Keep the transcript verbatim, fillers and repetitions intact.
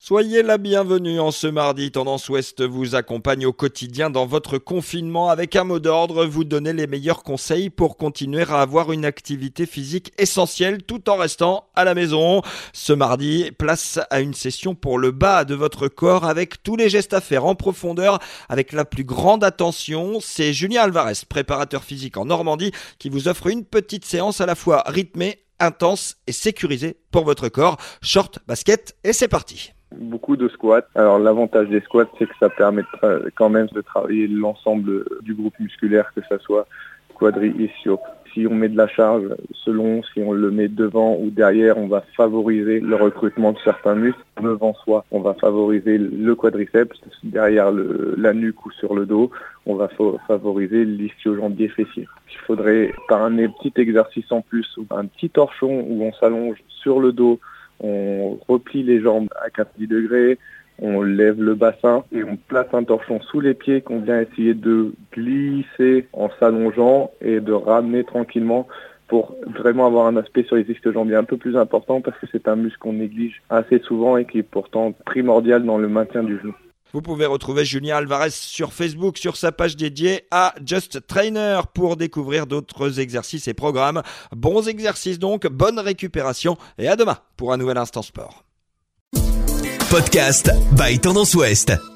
Soyez la bienvenue en ce mardi. Tendance Ouest vous accompagne au quotidien dans votre confinement. Avec un mot d'ordre, vous donnez les meilleurs conseils pour continuer à avoir une activité physique essentielle tout en restant à la maison. Ce mardi, place à une session pour le bas de votre corps avec tous les gestes à faire en profondeur avec la plus grande attention. C'est Julien Alvarez, préparateur physique en Normandie, qui vous offre une petite séance à la fois rythmée, intense et sécurisée pour votre corps. Short, basket et c'est parti. Beaucoup de squats. Alors l'avantage des squats, c'est que ça permet de tra- quand même de travailler l'ensemble du groupe musculaire, que ça soit quadri, ischio. Si on met de la charge, selon si on le met devant ou derrière, on va favoriser le recrutement de certains muscles. Devant soi, on va favoriser le quadriceps. Derrière le, la nuque ou sur le dos, on va fa- favoriser l'ischio-jambier fessier. Il faudrait, par un petit exercice en plus, un petit torchon où on s'allonge sur le dos, on replie les jambes à quatre-vingt-dix degrés, on lève le bassin et on place un torchon sous les pieds qu'on vient essayer de glisser en s'allongeant et de ramener tranquillement pour vraiment avoir un aspect sur les ischio-jambiers un peu plus important parce que c'est un muscle qu'on néglige assez souvent et qui est pourtant primordial dans le maintien du genou. Vous pouvez retrouver Julien Alvarez sur Facebook, sur sa page dédiée à Just Trainer pour découvrir d'autres exercices et programmes. Bons exercices donc, bonne récupération et à demain pour un nouvel Instant Sport. Podcast by Tendance Ouest.